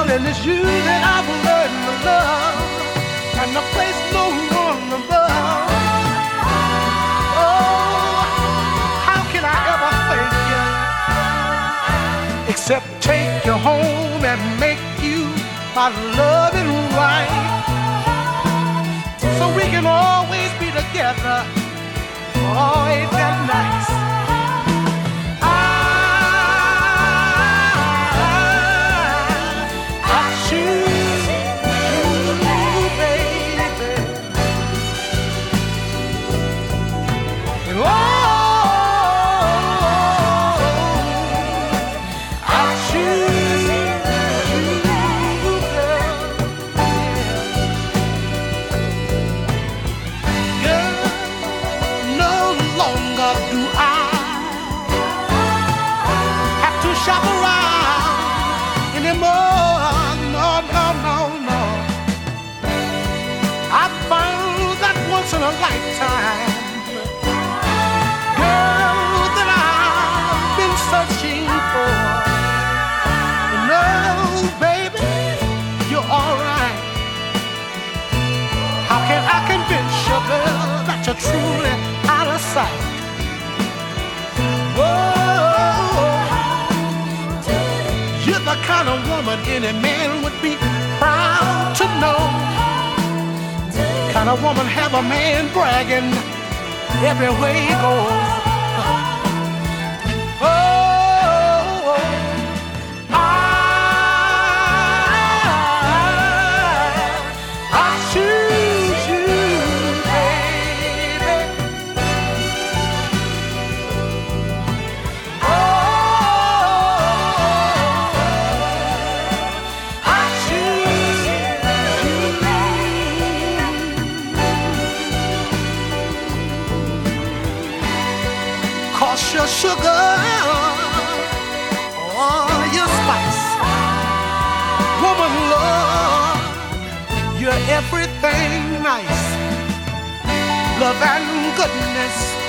And it's you that I've learned to love, and the place no one above. Oh, how can I ever thank you except take you home and make you my loving wife, so we can always be together. Oh, ain't that nice? Shop around anymore. No, no, no, no. I found that once in a lifetime girl that I've been searching for. No, baby, you're alright. How can I convince you, girl, that you're truly out of sight? Whoa. The kind of woman any man would be proud to know. Kind of woman have a man bragging everywhere he goes. Oh, I choose you, baby. Your sugar, oh, your spice, woman love, you're everything nice, love and goodness.